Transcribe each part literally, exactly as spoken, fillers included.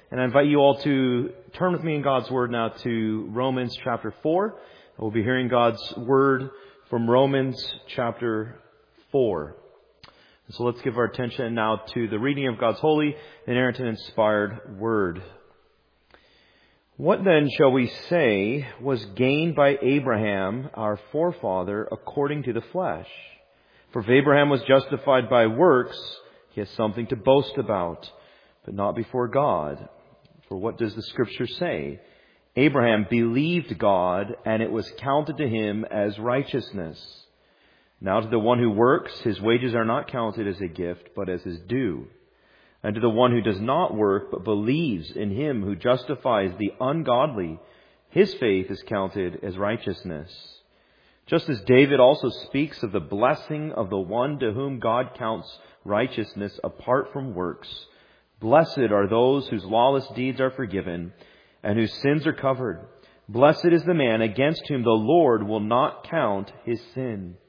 And I invite you all to turn with me in God's Word now to Romans chapter four. We'll be hearing God's Word from Romans chapter four. So let's give our attention now to the reading of God's holy, inerrant, and inspired Word. What then shall we say was gained by Abraham, our forefather, according to the flesh? For if Abraham was justified by works, he has something to boast about, but not before God. For what does the Scripture say? Abraham believed God, and it was counted to him as righteousness. Now to the one who works, his wages are not counted as a gift, but as his due. And to the one who does not work, but believes in him who justifies the ungodly, his faith is counted as righteousness. Just as David also speaks of the blessing of the one to whom God counts righteousness apart from works. Blessed are those whose lawless deeds are forgiven and whose sins are covered. Blessed is the man against whom the Lord will not count his sin.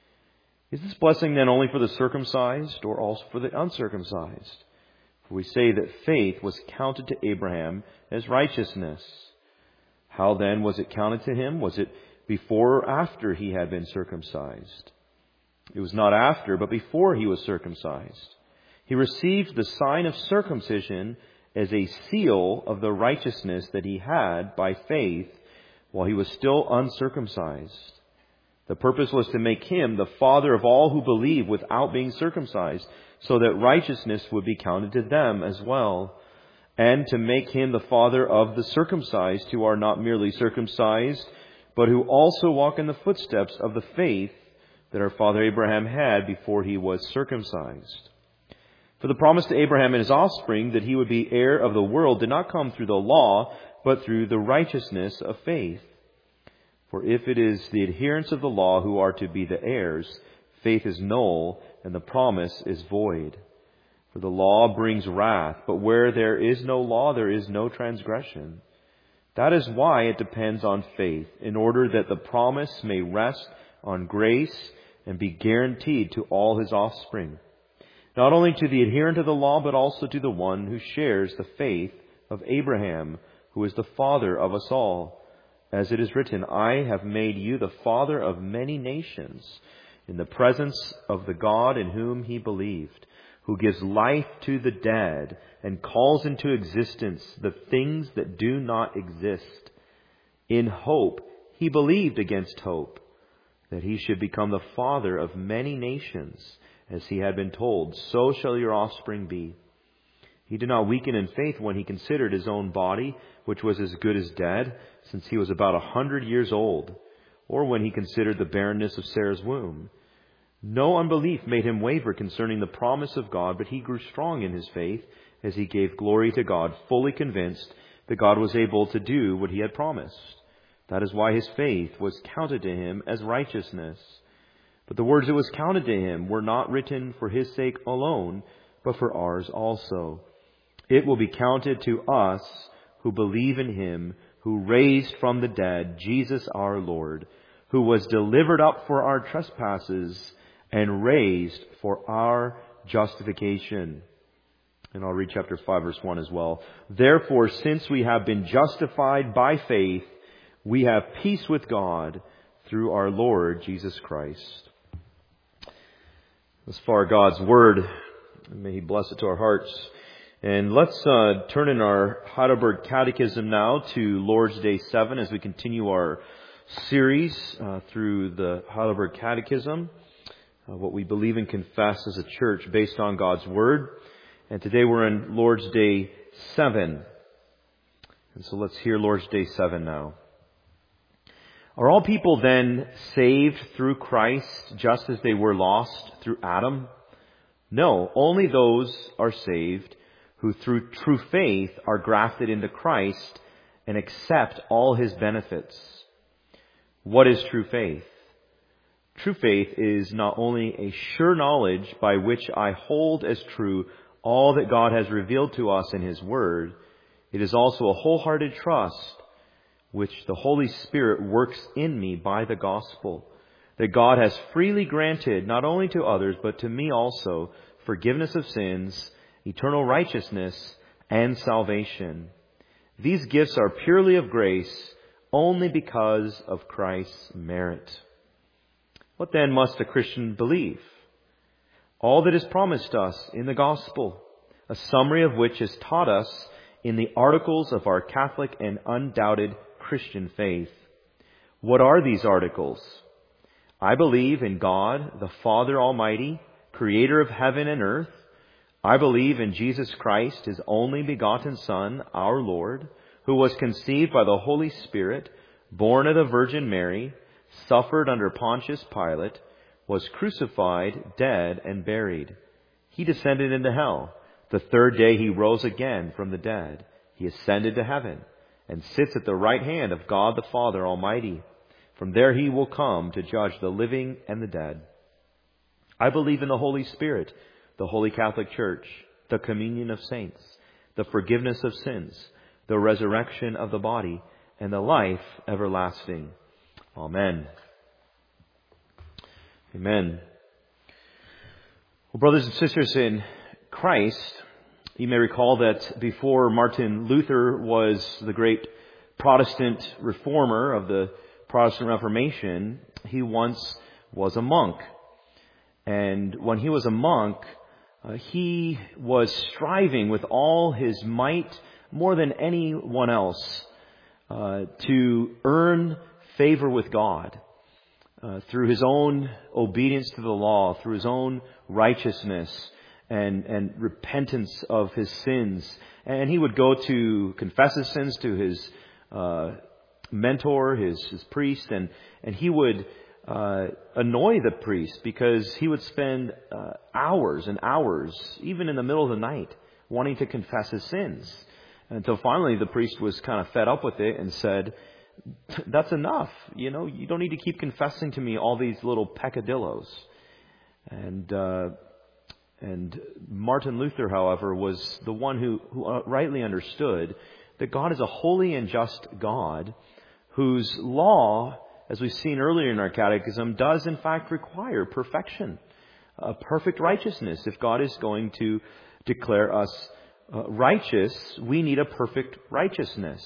Is this blessing then only for the circumcised or also for the uncircumcised? For we say that faith was counted to Abraham as righteousness. How then was it counted to him? Was it before or after he had been circumcised? It was not after, but before he was circumcised. He received the sign of circumcision as a seal of the righteousness that he had by faith while he was still uncircumcised. The purpose was to make him the father of all who believe without being circumcised, so that righteousness would be counted to them as well, and to make him the father of the circumcised who are not merely circumcised, but who also walk in the footsteps of the faith that our father Abraham had before he was circumcised. For the promise to Abraham and his offspring that he would be heir of the world did not come through the law, but through the righteousness of faith. For if it is the adherents of the law who are to be the heirs, faith is null and the promise is void. For the law brings wrath, but where there is no law, there is no transgression. That is why it depends on faith, in order that the promise may rest on grace and be guaranteed to all his offspring. Not only to the adherent of the law, but also to the one who shares the faith of Abraham, who is the father of us all. As it is written, I have made you the father of many nations, in the presence of the God in whom he believed, who gives life to the dead and calls into existence the things that do not exist. In hope, he believed against hope, that he should become the father of many nations, as he had been told, so shall your offspring be. He did not weaken in faith when he considered his own body, which was as good as dead, since he was about a hundred years old, or when he considered the barrenness of Sarah's womb. No unbelief made him waver concerning the promise of God, but he grew strong in his faith as he gave glory to God, fully convinced that God was able to do what he had promised. That is why his faith was counted to him as righteousness. But the words that was counted to him were not written for his sake alone, but for ours also. It will be counted to us who believe in him who raised from the dead Jesus our Lord, who was delivered up for our trespasses and raised for our justification. And I'll read chapter five, verse one as well. Therefore, since we have been justified by faith, we have peace with God through our Lord Jesus Christ. As far God's Word, may He bless it to our hearts. And let's uh, turn in our Heidelberg Catechism now to Lord's Day seven as we continue our series uh, through the Heidelberg Catechism, uh, what we believe and confess as a church based on God's Word. And today we're in Lord's Day seven. And so let's hear Lord's Day seven now. Are all people then saved through Christ just as they were lost through Adam? No, only those are saved who through true faith are grafted into Christ and accept all His benefits. What is true faith? True faith is not only a sure knowledge by which I hold as true all that God has revealed to us in His Word, it is also a wholehearted trust which the Holy Spirit works in me by the gospel, that God has freely granted not only to others but to me also forgiveness of sins, eternal righteousness, and salvation. These gifts are purely of grace, only because of Christ's merit. What then must a Christian believe? All that is promised us in the gospel, a summary of which is taught us in the articles of our Catholic and undoubted Christian faith. What are these articles? I believe in God, the Father Almighty, creator of heaven and earth. I believe in Jesus Christ, His only begotten Son, our Lord, who was conceived by the Holy Spirit, born of the Virgin Mary, suffered under Pontius Pilate, was crucified, dead, and buried. He descended into hell. The third day He rose again from the dead. He ascended to heaven and sits at the right hand of God the Father Almighty. From there He will come to judge the living and the dead. I believe in the Holy Spirit, the Holy Catholic Church, the communion of saints, the forgiveness of sins, the resurrection of the body, and the life everlasting. Amen. Amen. Well, brothers and sisters in Christ, you may recall that before Martin Luther was the great Protestant reformer of the Protestant Reformation, he once was a monk. And when he was a monk, uh, he was striving with all his might, more than anyone else, uh, to earn favor with God uh, through his own obedience to the law, through his own righteousness and, and repentance of his sins. And he would go to confess his sins to his uh, mentor, his, his priest, and, and he would uh, annoy the priest because he would spend uh, hours and hours, even in the middle of the night, wanting to confess his sins. Until finally the priest was kind of fed up with it and said, that's enough. You know, you don't need to keep confessing to me all these little peccadillos. And uh, and Martin Luther, however, was the one who, who rightly understood that God is a holy and just God whose law, as we've seen earlier in our catechism, does in fact require perfection, a perfect righteousness. If God is going to declare us uh, righteous, we need a perfect righteousness.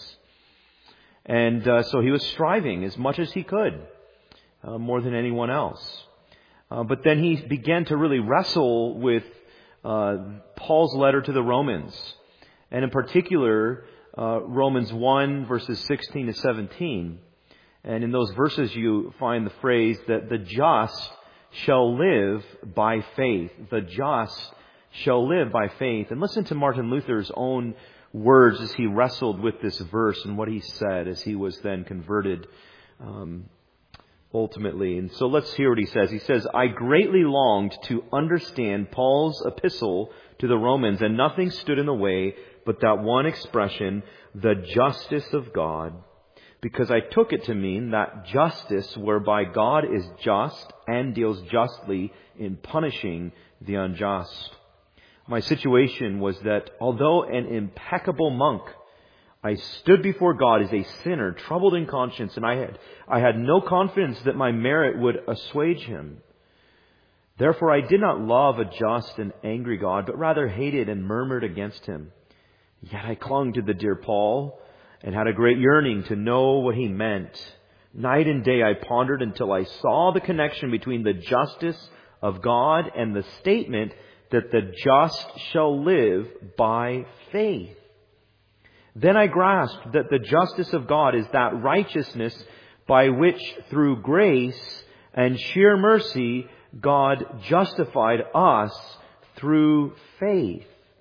And uh, so he was striving as much as he could, uh, more than anyone else. Uh, but then he began to really wrestle with uh, Paul's letter to the Romans, and in particular, uh, Romans one, verses sixteen to seventeen. And in those verses you find the phrase that the just shall live by faith. The just shall live by faith. And listen to Martin Luther's own words as he wrestled with this verse and what he said as he was then converted um, ultimately. And so let's hear what he says. He says, I greatly longed to understand Paul's epistle to the Romans, and nothing stood in the way but that one expression, the justice of God, because I took it to mean that justice whereby God is just and deals justly in punishing the unjust. My situation was that although an impeccable monk, I stood before God as a sinner, troubled in conscience, and I had, I had no confidence that my merit would assuage Him. Therefore I did not love a just and angry God, but rather hated and murmured against Him. Yet I clung to the dear Paul and had a great yearning to know what he meant. Night and day I pondered until I saw the connection between the justice of God and the statement that the just shall live by faith. Then I grasped that the justice of God is that righteousness by which through grace and sheer mercy God justified us through faith.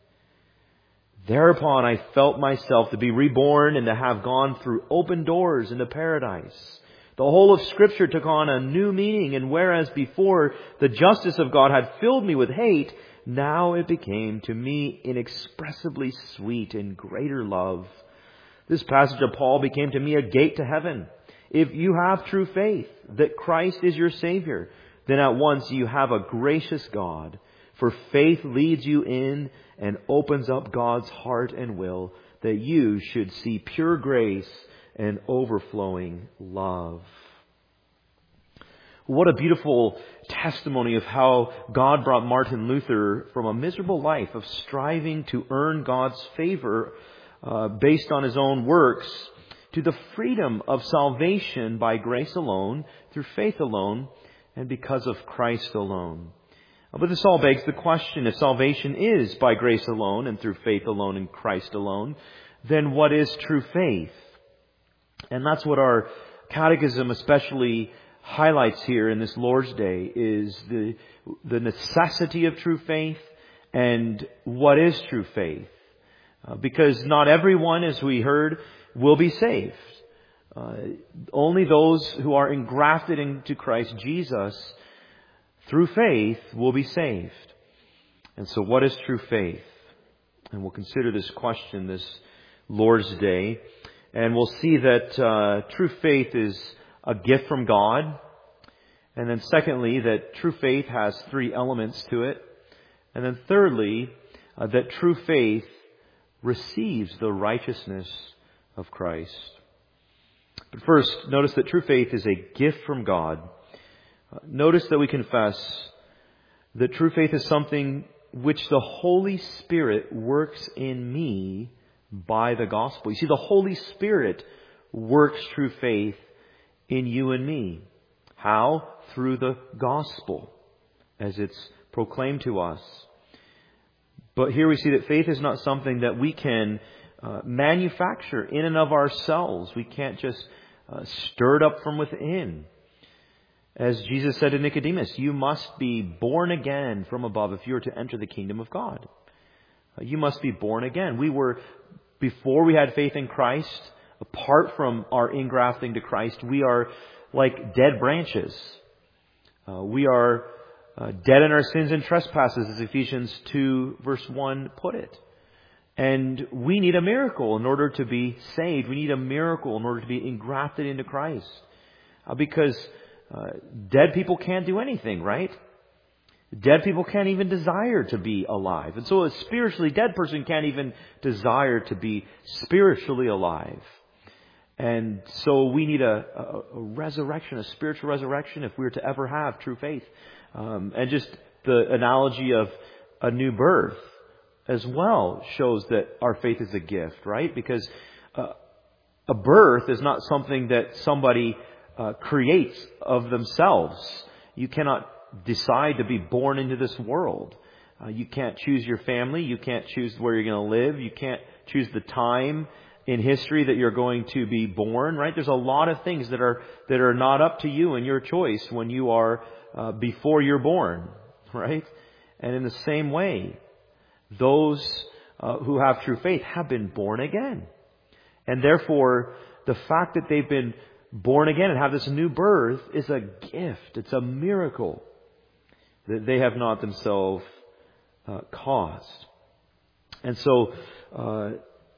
Thereupon I felt myself to be reborn and to have gone through open doors into paradise. The whole of Scripture took on a new meaning, and whereas before the justice of God had filled me with hate, now it became to me inexpressibly sweet and greater love. This passage of Paul became to me a gate to heaven. If you have true faith that Christ is your Savior, then at once you have a gracious God. For faith leads you in and opens up God's heart and will that you should see pure grace and overflowing love. What a beautiful testimony of how God brought Martin Luther from a miserable life of striving to earn God's favor uh, based on his own works to the freedom of salvation by grace alone, through faith alone, and because of Christ alone. But this all begs the question, if salvation is by grace alone and through faith alone in Christ alone, then what is true faith? And that's what our catechism especially highlights here in this Lord's Day, is the the necessity of true faith and what is true faith. Uh, because not everyone, as we heard, will be saved. Uh, only those who are engrafted into Christ Jesus through faith will be saved. And so what is true faith? And we'll consider this question this Lord's Day. And we'll see that uh, true faith is a gift from God. And then secondly, that true faith has three elements to it. And then thirdly, uh, that true faith receives the righteousness of Christ. But first, notice that true faith is a gift from God. Uh, notice that we confess that true faith is something which the Holy Spirit works in me by the gospel. You see, the Holy Spirit works true faith in you and me. How? Through the gospel, as it's proclaimed to us. But here we see that faith is not something that we can uh, manufacture in and of ourselves. We can't just uh, stir it up from within. As Jesus said to Nicodemus, you must be born again from above if you are to enter the kingdom of God. Uh, you must be born again. We were, before we had faith in Christ, apart from our ingrafting to Christ, we are like dead branches. Uh, we are uh, dead in our sins and trespasses, as Ephesians two verse one put it. And we need a miracle in order to be saved. We need a miracle in order to be engrafted into Christ. Uh, because uh, dead people can't do anything, right? Dead people can't even desire to be alive. And so a spiritually dead person can't even desire to be spiritually alive. And so we need a, a, a resurrection, a spiritual resurrection, if we were to ever have true faith. Um, and just the analogy of a new birth as well shows that our faith is a gift, right? Because uh, a birth is not something that somebody uh, creates of themselves. You cannot decide to be born into this world. Uh, you can't choose your family. You can't choose where you're going to live. You can't choose the time in history that you're going to be born, right? There's a lot of things that are that are not up to you and your choice when you are uh, before you're born, right? And in the same way, those uh, who have true faith have been born again. And therefore, the fact that they've been born again and have this new birth is a gift. It's a miracle that they have not themselves uh, caused. And so, uh,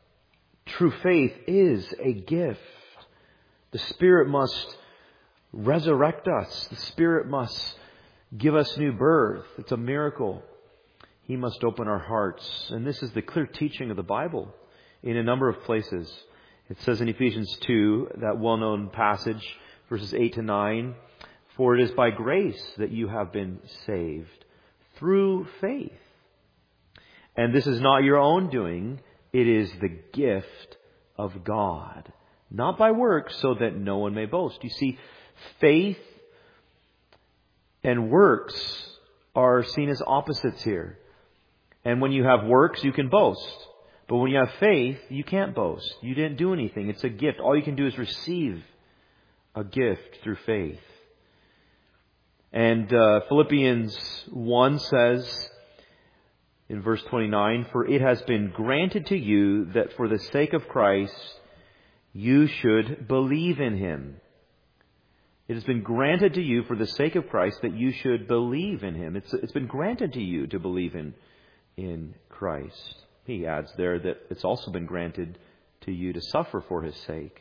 true faith is a gift. The Spirit must resurrect us. The Spirit must give us new birth. It's a miracle. He must open our hearts. And this is the clear teaching of the Bible in a number of places. It says in Ephesians two, that well-known passage, verses eight to nine, for it is by grace that you have been saved through faith. And this is not your own doing. It is the gift of God, not by works, so that no one may boast. You see, faith and works are seen as opposites here. And when you have works, you can boast. But when you have faith, you can't boast. You didn't do anything. It's a gift. All you can do is receive a gift through faith. And uh, Philippians one says, in verse twenty-nine, for it has been granted to you that for the sake of Christ, you should believe in Him. It has been granted to you for the sake of Christ that you should believe in Him. It's, it's been granted to you to believe in, in Christ. He adds there that it's also been granted to you to suffer for His sake.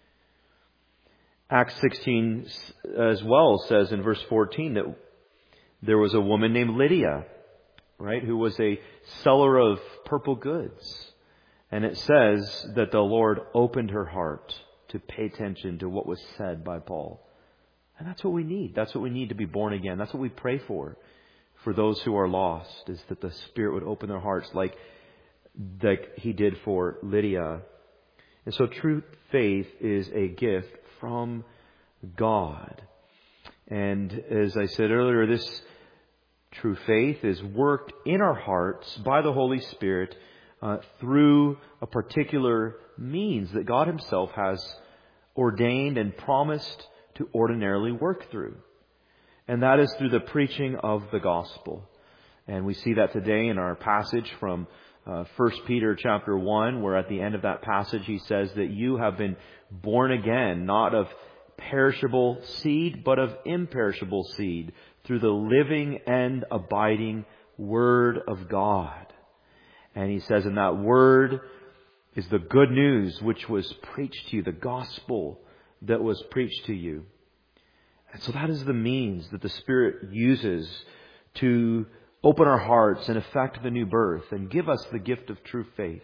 Acts sixteen as well says in verse fourteen that there was a woman named Lydia, right, who was a seller of purple goods. And it says that the Lord opened her heart to pay attention to what was said by Paul. And that's what we need. That's what we need to be born again. That's what we pray for, for those who are lost, is that the Spirit would open their hearts like, like He did for Lydia. And so true faith is a gift from God. And as I said earlier, this true faith is worked in our hearts by the Holy Spirit uh, through a particular means that God Himself has ordained and promised to ordinarily work through. And that is through the preaching of the gospel. And we see that today in our passage from uh, First Peter chapter one, where at the end of that passage he says that you have been born again, not of perishable seed, but of imperishable seed, through the living and abiding Word of God. And he says, and that Word is the good news which was preached to you, the gospel that was preached to you. And so that is the means that the Spirit uses to open our hearts and effect the new birth and give us the gift of true faith.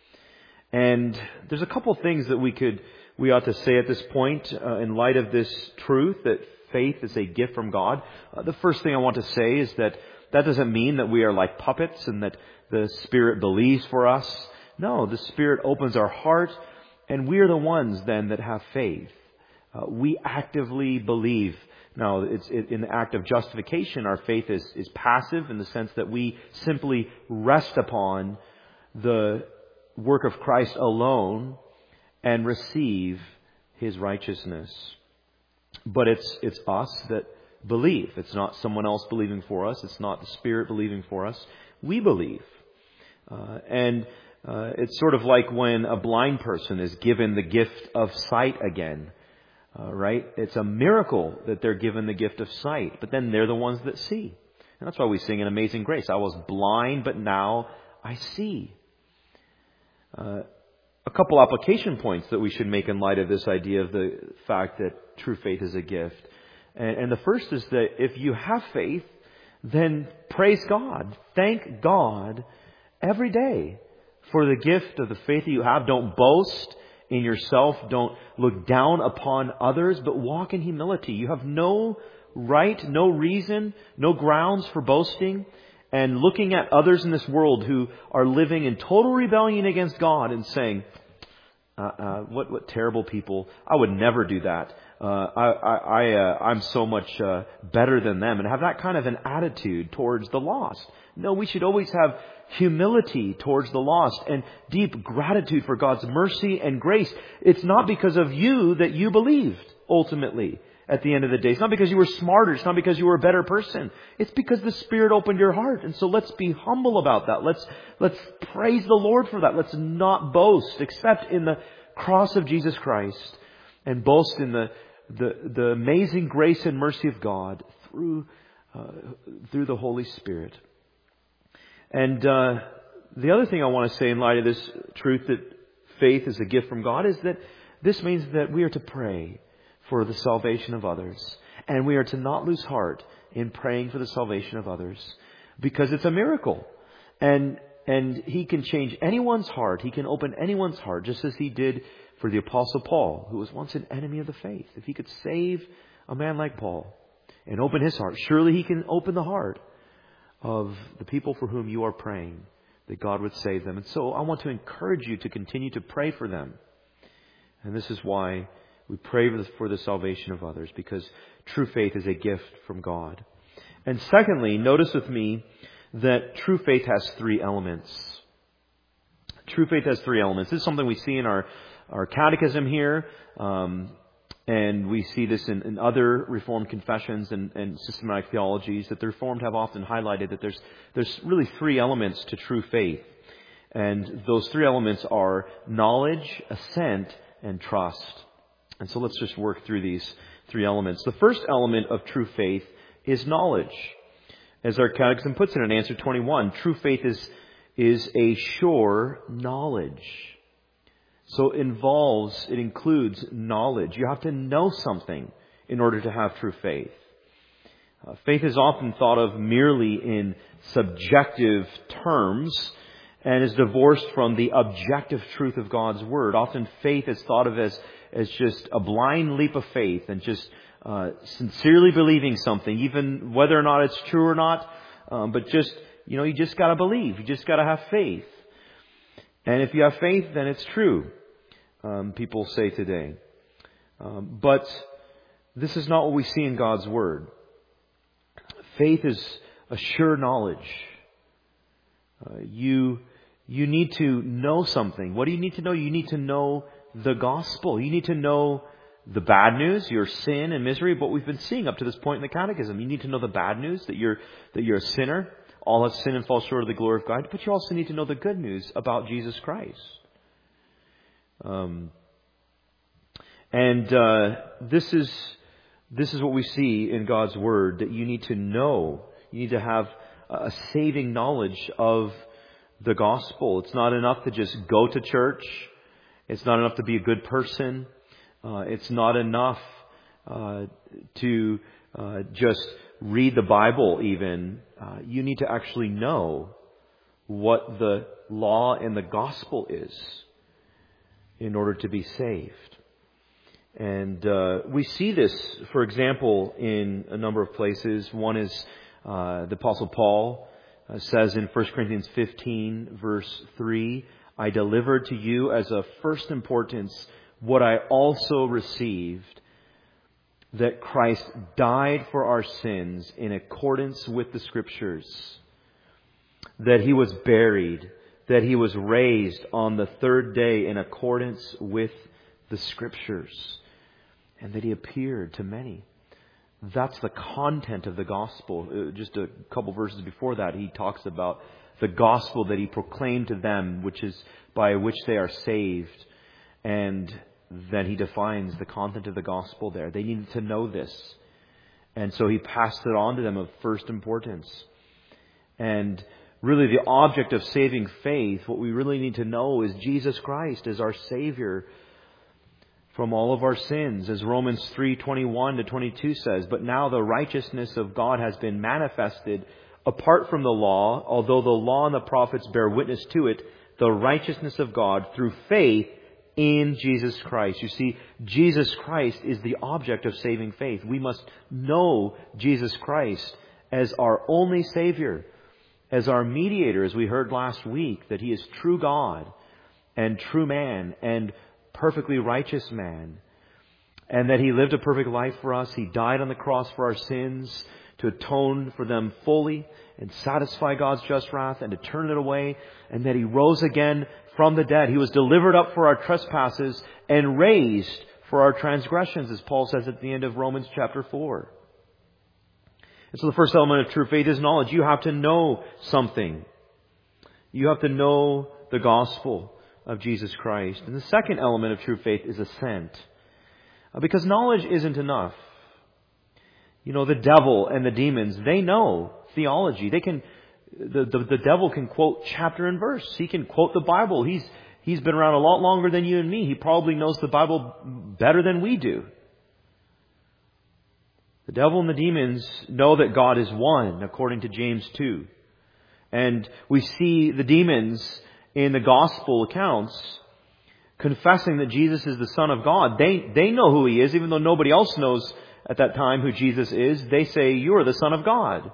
And there's a couple things that we could, we ought to say at this point uh, in light of this truth that faith is a gift from God. Uh, the first thing I want to say is that that doesn't mean that we are like puppets and that the Spirit believes for us. No, the Spirit opens our heart, and we are the ones then that have faith. Uh, we actively believe. Now, it's it, in the act of justification, our faith is, is passive in the sense that we simply rest upon the work of Christ alone and receive His righteousness. But it's it's us that believe. It's not someone else believing for us. It's not the Spirit believing for us. We believe. Uh, and uh, it's sort of like when a blind person is given the gift of sight again. Uh, right? It's a miracle that they're given the gift of sight. But then they're the ones that see. And that's why we sing in Amazing Grace. I was blind, but now I see. Uh, a couple application points that we should make in light of this idea of the fact that true faith is a gift. And, and the first is that if you have faith, then praise God. Thank God every day for the gift of the faith that you have. Don't boast in yourself. Don't look down upon others, but walk in humility. You have no right, no reason, no grounds for boasting and looking at others in this world who are living in total rebellion against God and saying, uh, uh, what, what terrible people. I would never do that. Uh, I, I, I, uh, I'm so much uh, better than them, and have that kind of an attitude towards the lost. No, we should always have humility towards the lost and deep gratitude for God's mercy and grace. It's not because of you that you believed, ultimately, at the end of the day. It's not because you were smarter. It's not because you were a better person. It's because the Spirit opened your heart. And so let's be humble about that. Let's, let's praise the Lord for that. Let's not boast except in the cross of Jesus Christ, and boast in the, the, the amazing grace and mercy of God through, uh, through the Holy Spirit. And uh, the other thing I want to say in light of this truth that faith is a gift from God is that this means that we are to pray for the salvation of others. And we are to not lose heart in praying for the salvation of others, because it's a miracle. And and He can change anyone's heart. He can open anyone's heart, just as He did for the Apostle Paul, who was once an enemy of the faith. If He could save a man like Paul and open his heart, surely He can open the heart of the people for whom you are praying, that God would save them. And so I want to encourage you to continue to pray for them. And this is why we pray for the, for the salvation of others, because true faith is a gift from God. And secondly, notice with me that true faith has three elements. True faith has three elements. This is something we see in our, our catechism here. Um, And we see this in, in other Reformed confessions and, and systematic theologies, that the Reformed have often highlighted that there's there's really three elements to true faith. And those three elements are knowledge, assent, and trust. And so let's just work through these three elements. The first element of true faith is knowledge. As our catechism puts it in answer twenty-one, true faith is, is a sure knowledge. So it involves, it includes knowledge. You have to know something in order to have true faith. Uh, faith is often thought of merely in subjective terms and is divorced from the objective truth of God's Word. Often faith is thought of as, as just a blind leap of faith and just uh, sincerely believing something, even whether or not it's true or not. Um, but just, you know, you just got to believe. You just got to have faith. And if you have faith, then it's true, um, people say today. Um, but this is not what we see in God's Word. Faith is a sure knowledge. Uh, you you need to know something. What do you need to know? You need to know the gospel. You need to know the bad news, your sin and misery, what we've been seeing up to this point in the Catechism. You need to know the bad news, that you're that you're a sinner. All have sinned and fall short of the glory of God. But you also need to know the good news about Jesus Christ. Um, and uh, this is this is what we see in God's Word, that you need to know. You need to have a saving knowledge of the gospel. It's not enough to just go to church. It's not enough to be a good person. Uh, it's not enough uh, to uh, just read the Bible even. Uh, you need to actually know what the law and the gospel is in order to be saved. And uh, we see this, for example, in a number of places. One is uh, the Apostle Paul uh, says in First Corinthians fifteen, verse three, I delivered to you as of first importance what I also received, that Christ died for our sins in accordance with the Scriptures, that He was buried, that He was raised on the third day in accordance with the Scriptures, and that He appeared to many. That's the content of the gospel. Just a couple verses before that, he talks about the gospel that He proclaimed to them, which is by which they are saved. And then He defines the content of the gospel there. They needed to know this. And so He passed it on to them of first importance. And really the object of saving faith, what we really need to know is Jesus Christ as our Savior from all of our sins. As Romans three twenty-one to twenty-two says, but now the righteousness of God has been manifested apart from the law, although the law and the prophets bear witness to it, the righteousness of God through faith in Jesus Christ. You see, Jesus Christ is the object of saving faith. We must know Jesus Christ as our only Savior, as our mediator, as we heard last week, that He is true God and true man and perfectly righteous man, and that He lived a perfect life for us. He died on the cross for our sins to atone for them fully and satisfy God's just wrath and to turn it away, and that He rose again from the dead. He was delivered up for our trespasses and raised for our transgressions, as Paul says at the end of Romans chapter four. And so the first element of true faith is knowledge. You have to know something. You have to know the gospel of Jesus Christ. And the second element of true faith is assent. Because knowledge isn't enough. You know, the devil and the demons, they know theology. They can, the, the, the devil can quote chapter and verse. He can quote the Bible. He's, he's been around a lot longer than you and me. He probably knows the Bible better than we do. The devil and the demons know that God is one, according to James two. And we see the demons in the gospel accounts confessing that Jesus is the Son of God. They, they know who He is, even though nobody else knows at that time who Jesus is. They say, you are the Son of God.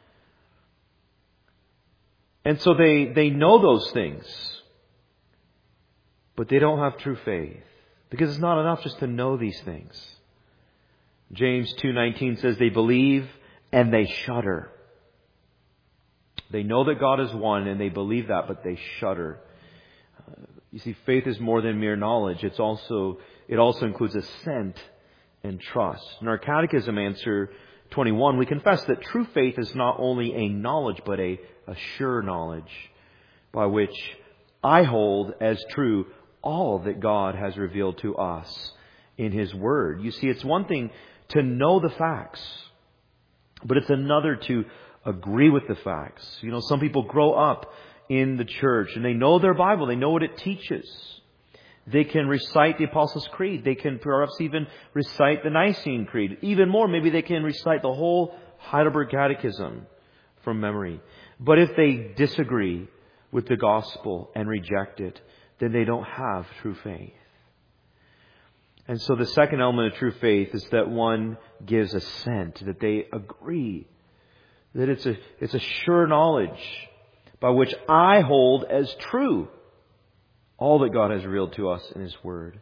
And so they, they know those things. But they don't have true faith. Because it's not enough just to know these things. James two nineteen says they believe and they shudder. They know that God is one and they believe that, but they shudder. Uh, you see, faith is more than mere knowledge. It's also, it also includes assent and trust. In our Catechism answer twenty-one, we confess that true faith is not only a knowledge, but a, a sure knowledge by which I hold as true all that God has revealed to us in His Word. You see, it's one thing to know the facts, but it's another to agree with the facts. You know, some people grow up in the church and they know their Bible. They know what it teaches. They can recite the Apostles' Creed. They can perhaps even recite the Nicene Creed. Even more, maybe they can recite the whole Heidelberg Catechism from memory. But if they disagree with the gospel and reject it, then they don't have true faith. And so the second element of true faith is that one gives assent, that they agree, that it's a, it's a sure knowledge by which I hold as true all that God has revealed to us in His Word.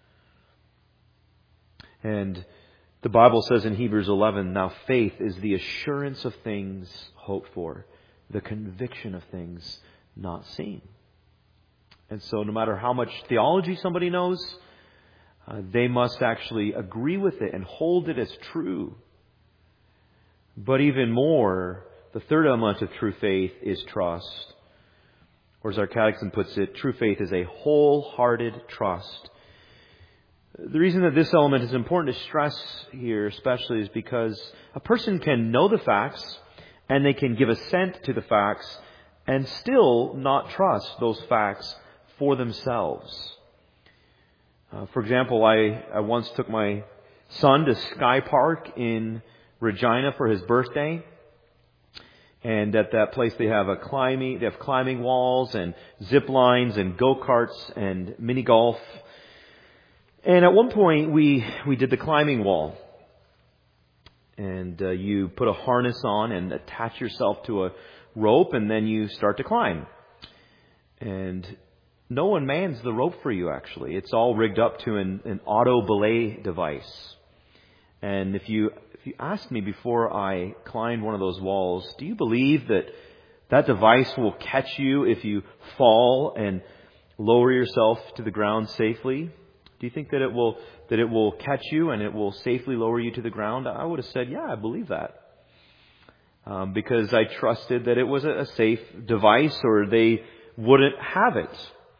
And the Bible says in Hebrews eleven, now faith is the assurance of things hoped for, the conviction of things not seen. And so no matter how much theology somebody knows, uh, they must actually agree with it and hold it as true. But even more, the third element of true faith is trust. Or as our catechism puts it, true faith is a wholehearted trust. The reason that this element is important to stress here especially is because a person can know the facts and they can give assent to the facts and still not trust those facts for themselves. Uh, for example, I, I once took my son to Sky Park in Regina for his birthday. And at that place they have a climbing, they have climbing walls and zip lines and go-karts and mini golf. And at one point we, we did the climbing wall. And uh, you put a harness on and attach yourself to a rope and then you start to climb. And no one mans the rope for you actually. It's all rigged up to an, an auto belay device. And if you if you asked me before I climbed one of those walls, do you believe that that device will catch you if you fall and lower yourself to the ground safely? Do you think that it will that it will catch you and it will safely lower you to the ground? I would have said, yeah, I believe that. Um, because I trusted that it was a, a safe device or they wouldn't have it.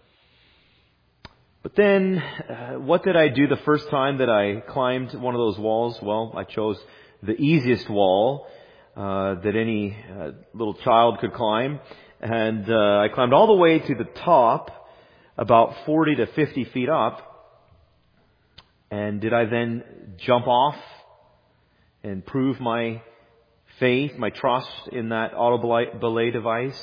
But then, uh, what did I do the first time that I climbed one of those walls? Well, I chose the easiest wall uh, that any uh, little child could climb. And uh, I climbed all the way to the top, about forty to fifty feet up. And did I then jump off and prove my faith, my trust in that auto belay device?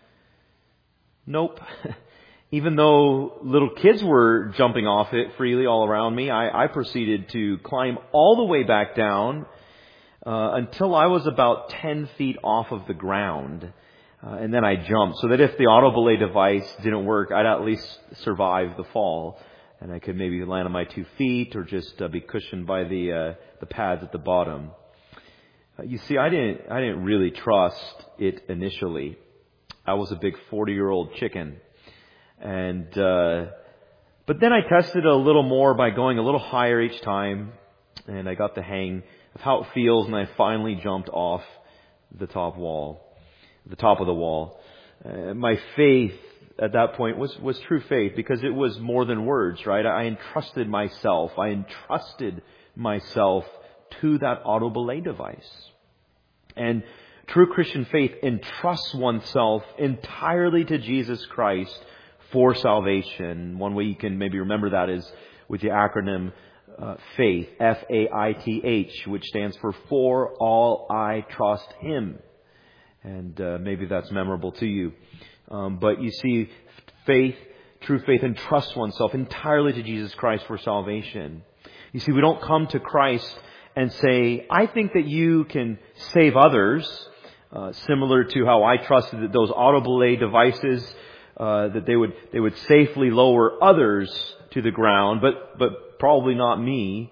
Nope. Even though little kids were jumping off it freely all around me, I, I proceeded to climb all the way back down uh, until I was about ten feet off of the ground. Uh, and then I jumped so that if the auto belay device didn't work, I'd at least survive the fall. And I could maybe land on my two feet or just uh, be cushioned by the uh, the pads at the bottom. Uh, you see, I didn't I didn't really trust it initially. I was a big forty-year-old chicken. And, uh, but then I tested a little more by going a little higher each time, and I got the hang of how it feels, and I finally jumped off the top wall, the top of the wall. Uh, my faith at that point was, was true faith because it was more than words, right? I entrusted myself, I entrusted myself to that auto belay device. And true Christian faith entrusts oneself entirely to Jesus Christ for salvation. One way you can maybe remember that is with the acronym uh, FAITH, F A I T H, which stands for For All I Trust Him. And uh, maybe that's memorable to you. Um, but you see, faith, true faith entrusts oneself entirely to Jesus Christ for salvation. You see, we don't come to Christ and say, I think that you can save others, uh, similar to how I trusted that those auto belay devices Uh, that they would they would safely lower others to the ground, but but probably not me.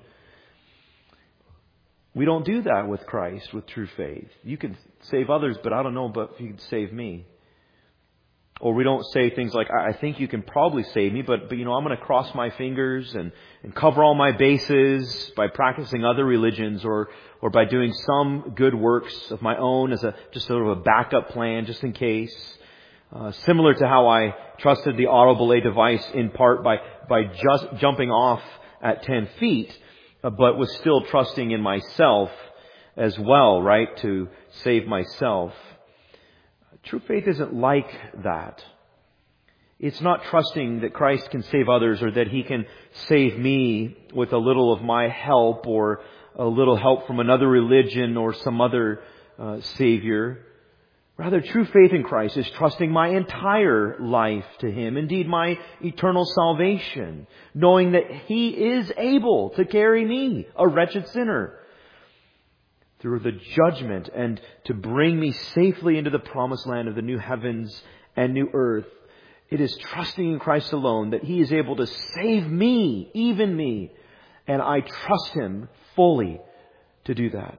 We don't do that with Christ, with true faith. You can save others, but I don't know but if you can save me. Or we don't say things like, I think you can probably save me, but, but you know, I'm going to cross my fingers and, and cover all my bases by practicing other religions or or by doing some good works of my own as a just sort of a backup plan just in case. Uh, similar to how I trusted the auto belay device in part by, by just jumping off at ten feet, uh, but was still trusting in myself as well, right, to save myself. True faith isn't like that. It's not trusting that Christ can save others or that He can save me with a little of my help or a little help from another religion or some other uh, Savior. Rather, true faith in Christ is trusting my entire life to Him, indeed my eternal salvation, knowing that He is able to carry me, a wretched sinner, through the judgment and to bring me safely into the promised land of the new heavens and new earth. It is trusting in Christ alone that He is able to save me, even me, and I trust Him fully to do that.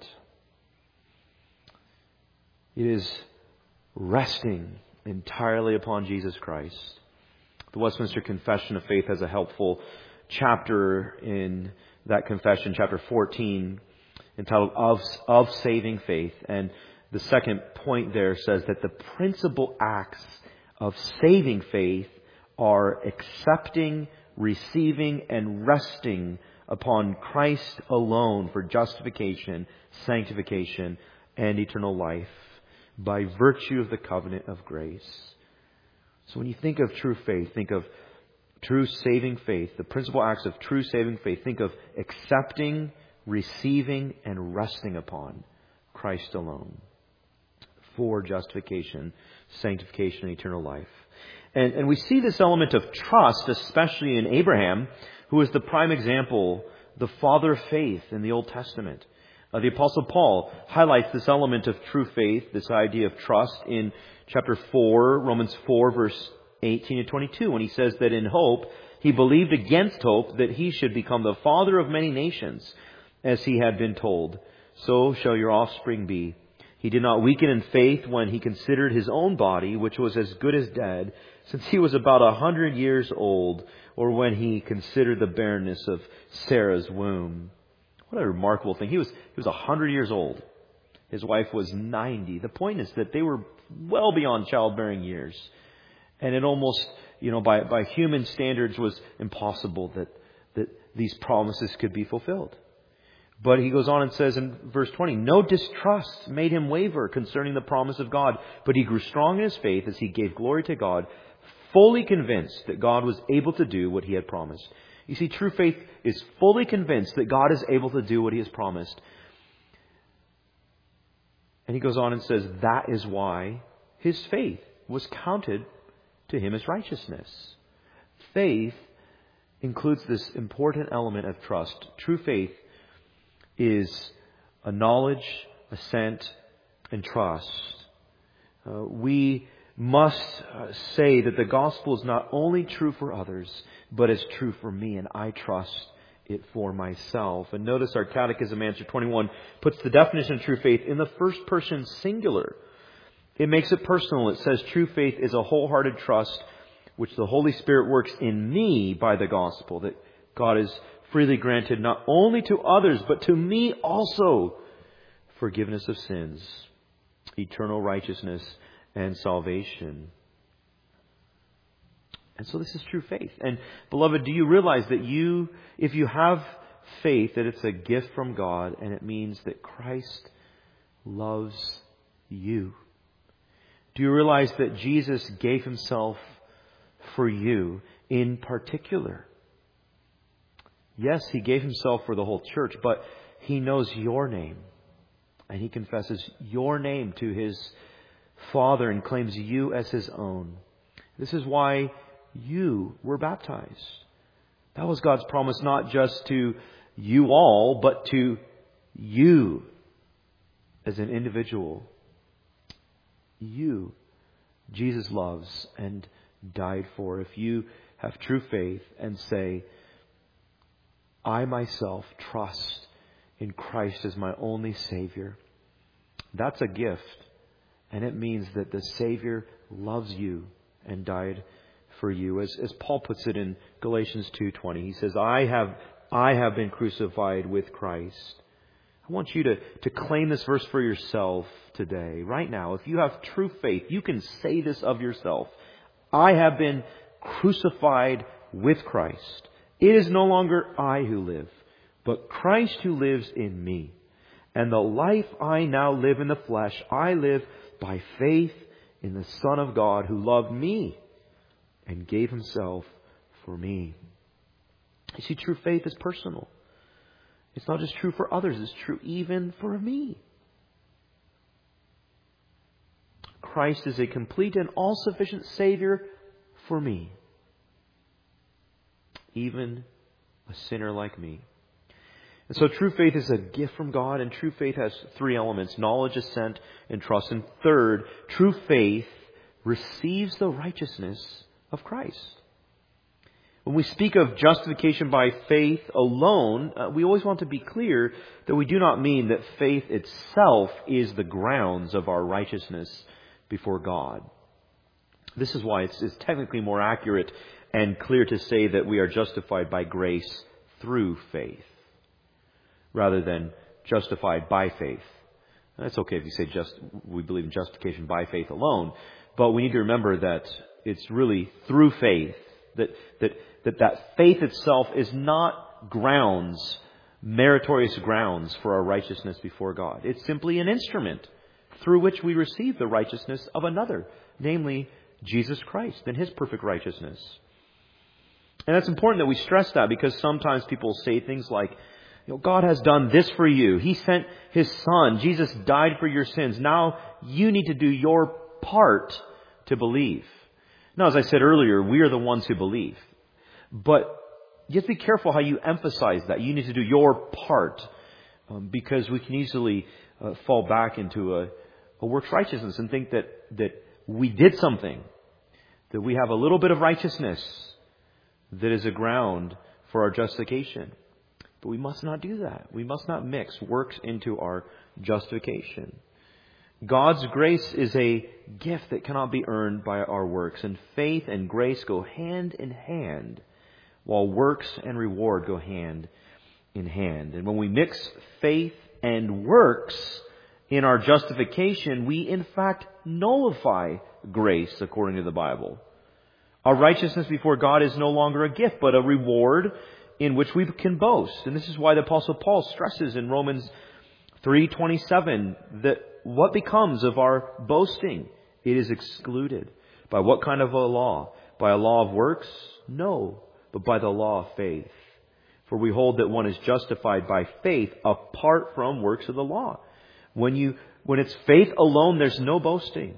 It is resting entirely upon Jesus Christ. The Westminster Confession of Faith has a helpful chapter in that confession, chapter fourteen, entitled Of, of Saving Faith. And the second point there says that the principal acts of saving faith are accepting, receiving, and resting upon Christ alone for justification, sanctification, and eternal life by virtue of the covenant of grace. So when you think of true faith, think of true saving faith, the principal acts of true saving faith, think of accepting, receiving, and resting upon Christ alone for justification, sanctification, and eternal life. And, and we see this element of trust, especially in Abraham, who is the prime example, the father of faith in the Old Testament. Uh, the Apostle Paul highlights this element of true faith, this idea of trust, in chapter four, Romans four, verse eighteen to twenty-two, when he says that in hope, he believed against hope that he should become the father of many nations, as he had been told, so shall your offspring be. He did not weaken in faith when he considered his own body, which was as good as dead, since he was about a hundred years old, or when he considered the barrenness of Sarah's womb. What a remarkable thing. He was, he was a hundred years old. His wife was ninety. The point is that they were well beyond childbearing years. And it almost, you know, by, by human standards was impossible that, that these promises could be fulfilled. But he goes on and says in verse twenty, no distrust made him waver concerning the promise of God, but he grew strong in his faith as he gave glory to God, fully convinced that God was able to do what He had promised. You see, true faith is fully convinced that God is able to do what He has promised. And he goes on and says that is why his faith was counted to him as righteousness. Faith includes this important element of trust. True faith is a knowledge, assent, and trust. Uh, we must uh, say that the gospel is not only true for others, but is true for me, and I trust it for myself. And notice our Catechism answer twenty-one puts the definition of true faith in the first person singular. It makes it personal. It says true faith is a wholehearted trust which the Holy Spirit works in me by the gospel, that God is freely granted not only to others, but to me also forgiveness of sins, eternal righteousness, and salvation. And so this is true faith. And beloved, do you realize that you, if you have faith, that it's a gift from God, and it means that Christ loves you? Do you realize that Jesus gave Himself for you in particular? Yes, He gave Himself for the whole church, but He knows your name. And He confesses your name to His Father and claims you as His own. This is why you were baptized. That was God's promise, not just to you all, but to you as an individual. You, Jesus loves and died for. If you have true faith and say, I myself trust in Christ as my only Savior, that's a gift. And it means that the Savior loves you and died for you. As, as Paul puts it in Galatians two twenty, he says, I have, I have been crucified with Christ. I want you to, to claim this verse for yourself today, right now. If you have true faith, you can say this of yourself. I have been crucified with Christ. It is no longer I who live, but Christ who lives in me. And the life I now live in the flesh, I live by faith in the Son of God who loved me and gave Himself for me. You see, true faith is personal. It's not just true for others, it's true even for me. Christ is a complete and all-sufficient Savior for me, even a sinner like me. And so true faith is a gift from God, and true faith has three elements: knowledge, assent, and trust. And third, true faith receives the righteousness of Christ. When we speak of justification by faith alone, uh, we always want to be clear that we do not mean that faith itself is the grounds of our righteousness before God. This is why it's, it's technically more accurate and clear to say that we are justified by grace through faith, rather than justified by faith. That's okay if you say just we believe in justification by faith alone, but we need to remember that it's really through faith, that that that, that faith itself is not grounds, meritorious grounds for our righteousness before God. It's simply an instrument through which we receive the righteousness of another, namely Jesus Christ and His perfect righteousness. And it's important that we stress that, because sometimes people say things like, you know, God has done this for you. He sent His Son. Jesus died for your sins. Now you need to do your part to believe. Now, as I said earlier, we are the ones who believe. But you have to be careful how you emphasize that. You need to do your part, um, because we can easily uh, fall back into a, a works righteousness and think that, that we did something, that we have a little bit of righteousness that is a ground for our justification. But we must not do that. We must not mix works into our justification. God's grace is a gift that cannot be earned by our works, and faith and grace go hand in hand, while works and reward go hand in hand. And when we mix faith and works in our justification, we in fact nullify grace according to the Bible. Our righteousness before God is no longer a gift, but a reward in which we can boast. And this is why the Apostle Paul stresses in Romans three twenty-seven that what becomes of our boasting? It is excluded. By what kind of a law? By a law of works? No, but by the law of faith. For we hold that one is justified by faith apart from works of the law. When you, when it's faith alone, there's no boasting.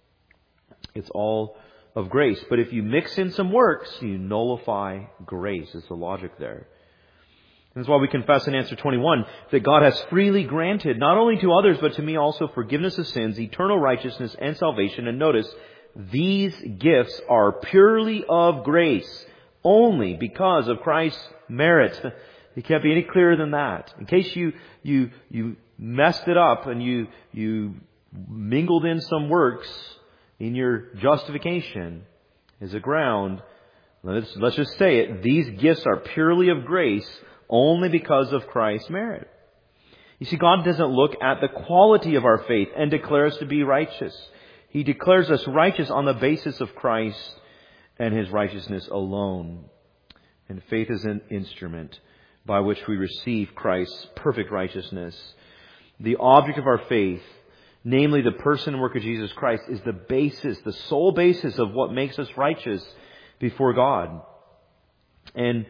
It's all of grace. But if you mix in some works, you nullify grace. Is the logic there. And that's why we confess in answer twenty-one that God has freely granted, not only to others, but to me also, forgiveness of sins, eternal righteousness, and salvation. And notice, these gifts are purely of grace, only because of Christ's merit. It can't be any clearer than that. In case you you you messed it up and you you mingled in some works in your justification as a ground, let's let's just say it. These gifts are purely of grace, only because of Christ's merit. You see, God doesn't look at the quality of our faith and declare us to be righteous. He declares us righteous on the basis of Christ and His righteousness alone. And faith is an instrument by which we receive Christ's perfect righteousness. The object of our faith, namely the person and work of Jesus Christ, is the basis, the sole basis of what makes us righteous before God. And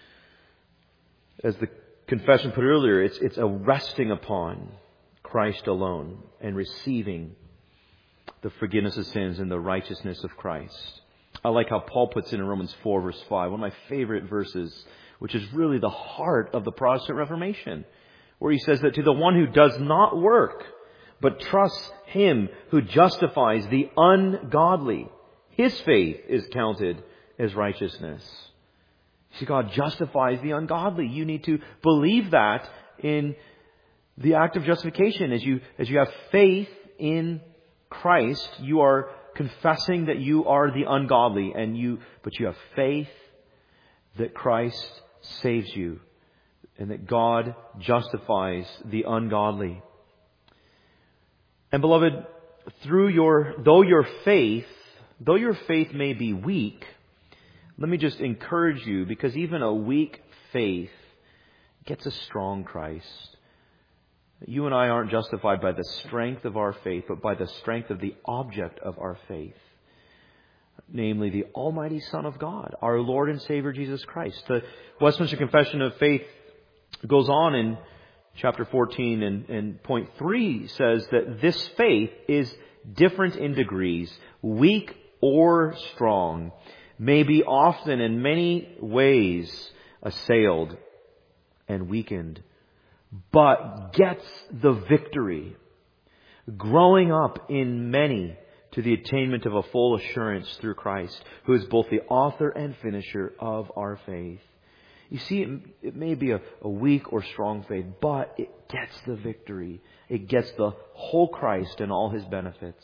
as the confession put earlier, it's, it's a resting upon Christ alone and receiving the forgiveness of sins and the righteousness of Christ. I like how Paul puts it in Romans four, verse five, one of my favorite verses, which is really the heart of the Protestant Reformation, where he says that to the one who does not work, but trusts Him who justifies the ungodly, his faith is counted as righteousness. See, God justifies the ungodly. You need to believe that in the act of justification. As you, as you have faith in Christ, you are confessing that you are the ungodly, and you, but you have faith that Christ saves you and that God justifies the ungodly. And beloved, through your, though your faith, though your faith may be weak, let me just encourage you, because even a weak faith gets a strong Christ. You and I aren't justified by the strength of our faith, but by the strength of the object of our faith, namely the Almighty Son of God, our Lord and Savior Jesus Christ. The Westminster Confession of Faith goes on in chapter fourteen and, and point three says that this faith is different in degrees, weak or strong, may be often in many ways assailed and weakened, but gets the victory, growing up in many to the attainment of a full assurance through Christ, who is both the author and finisher of our faith. You see, it, it may be a, a weak or strong faith, but it gets the victory. It gets the whole Christ and all His benefits.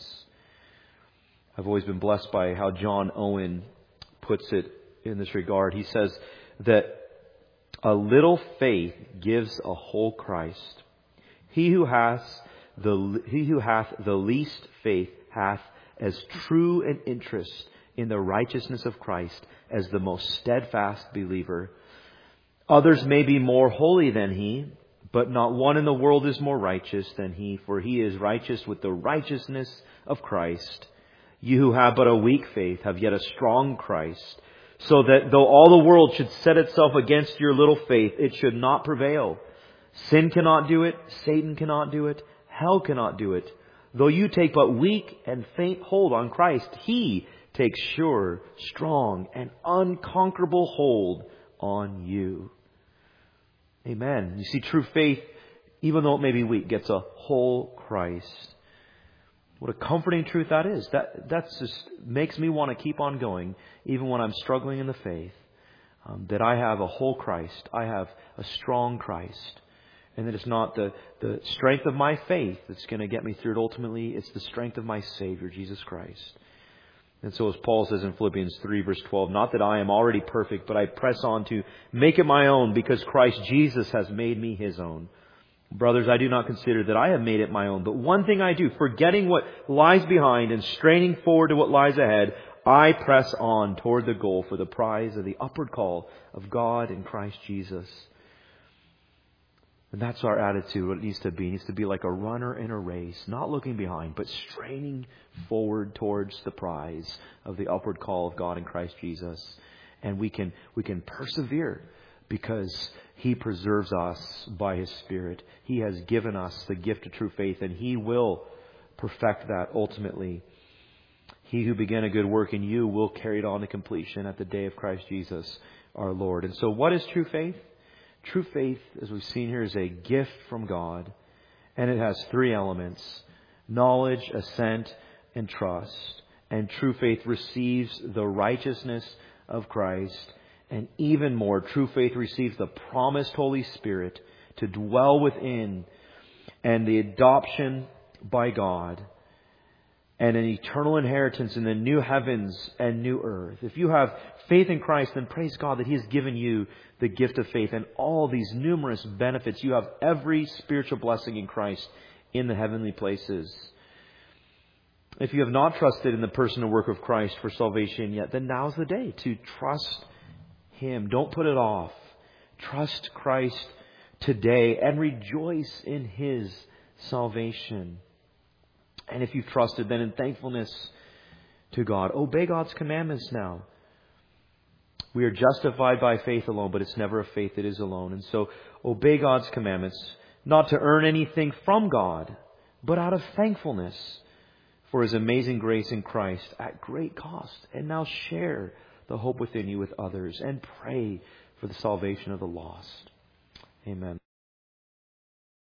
I've always been blessed by how John Owen puts it in this regard. He says that a little faith gives a whole Christ. He who hath the he who hath the least faith hath as true an interest in the righteousness of Christ as the most steadfast believer. Others may be more holy than he, but not one in the world is more righteous than he, for he is righteous with the righteousness of Christ. You who have but a weak faith have yet a strong Christ, so that though all the world should set itself against your little faith, it should not prevail. Sin cannot do it, Satan cannot do it, hell cannot do it. Though you take but weak and faint hold on Christ, He takes sure, strong, and unconquerable hold on you. Amen. You see, true faith, even though it may be weak, gets a whole Christ. What a comforting truth that is. That that's just makes me want to keep on going, even when I'm struggling in the faith. Um, that I have a whole Christ. I have a strong Christ. And that it's not the, the strength of my faith that's going to get me through it ultimately. It's the strength of my Savior, Jesus Christ. And so as Paul says in Philippians three, verse twelve, not that I am already perfect, but I press on to make it my own because Christ Jesus has made me His own. Brothers, I do not consider that I have made it my own, but one thing I do, forgetting what lies behind and straining forward to what lies ahead, I press on toward the goal for the prize of the upward call of God in Christ Jesus. And that's our attitude, what it needs to be. It needs to be like a runner in a race, not looking behind, but straining forward towards the prize of the upward call of God in Christ Jesus. And we can we can persevere because He preserves us by His Spirit. He has given us the gift of true faith, and He will perfect that ultimately. He who began a good work in you will carry it on to completion at the day of Christ Jesus our Lord. And so what is true faith? True faith, as we've seen here, is a gift from God, and it has three elements: knowledge, assent, and trust. And true faith receives the righteousness of Christ, and even more, true faith receives the promised Holy Spirit to dwell within, and the adoption by God, and an eternal inheritance in the new heavens and new earth. If you have faith in Christ, then praise God that He has given you the gift of faith and all these numerous benefits. You have every spiritual blessing in Christ in the heavenly places. If you have not trusted in the person and work of Christ for salvation yet, then now's the day to trust Him. Don't put it off. Trust Christ today and rejoice in His salvation. And if you've trusted, then in thankfulness to God, obey God's commandments now. We are justified by faith alone, but it's never a faith that is alone. And so obey God's commandments, not to earn anything from God, but out of thankfulness for His amazing grace in Christ at great cost. And now share the hope within you with others and pray for the salvation of the lost. Amen.